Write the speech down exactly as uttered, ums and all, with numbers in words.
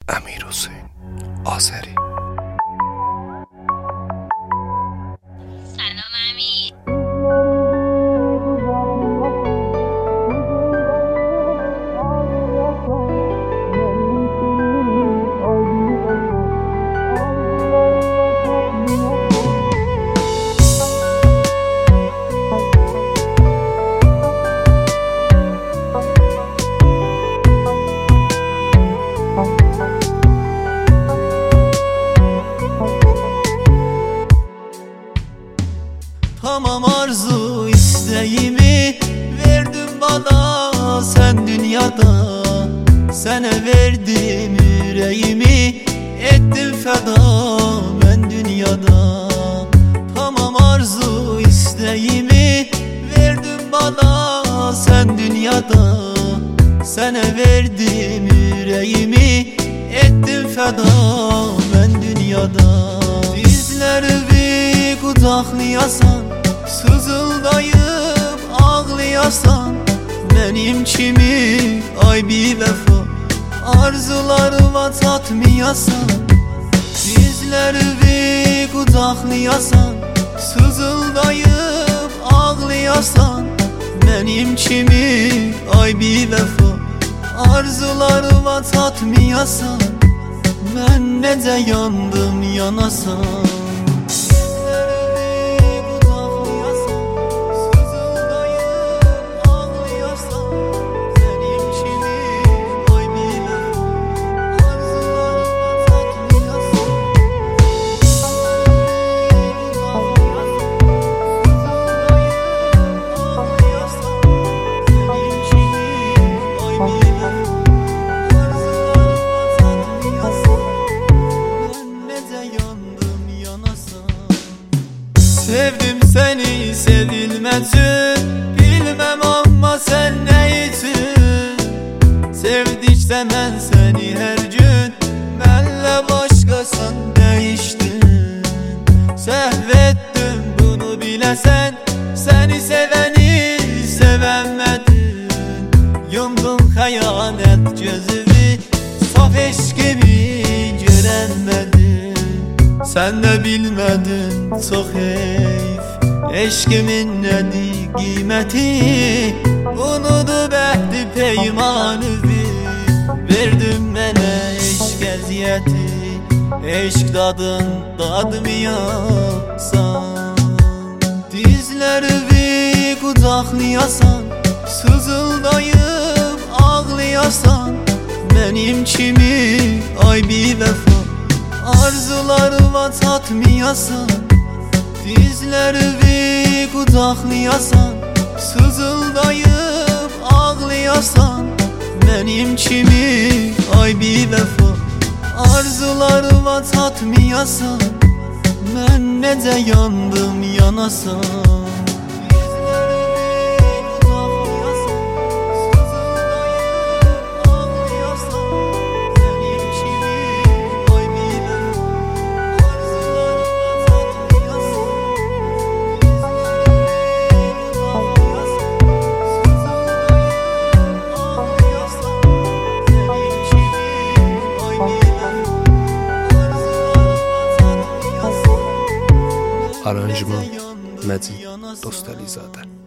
Əmir Hüseyn Azəri. سلام امیر. Tamam, arzu isteğimi verdin bana sen dünyada. Sana verdim yüreğimi, ettim feda ben dünyada. Tamam, arzu isteğimi verdin bana sen dünyada. Sana verdim yüreğimi, ettim feda ben dünyada. Dizlerimi kucaklayasan, sızıldayıp ağlayasan, benim kimi ay bir vefa arzularıma tatmayasan. Dizlerimi kucaklayasan, sızıldayıp ağlayasan, benim kimi ay bir vefa arzularıma tatmayasan. Ben necə yandım yanasan. Sevdim seni sevilmezsin, bilmem ama sen ne için. Sevdikçe ben seni her gün, benle başkasan değiştin. Sehvettim bunu bilesen, seni seveni sevemedin. Yumdun hayanet gözümü, saf eşkimi göremedin. Sen de bilmedin çok heyf, eşkimin nedir kıymeti. Unutup ehdi peymanımı, verdin mənə eşk əziyyəti. Eşk dadın dadmayasan. Dizlerimi kucaklayasan, sızıldayıp ağlayasan, benim kimi ay bir vefa arzularıma tatmayasan. Dizlerimi kucaklayasan, sızıldayıp ağlayasan, benim kimi ay bir vefa arzularıma tatmayasan. Ben necə yandım yanasan. Aranjman Məcid Dostəlizadə.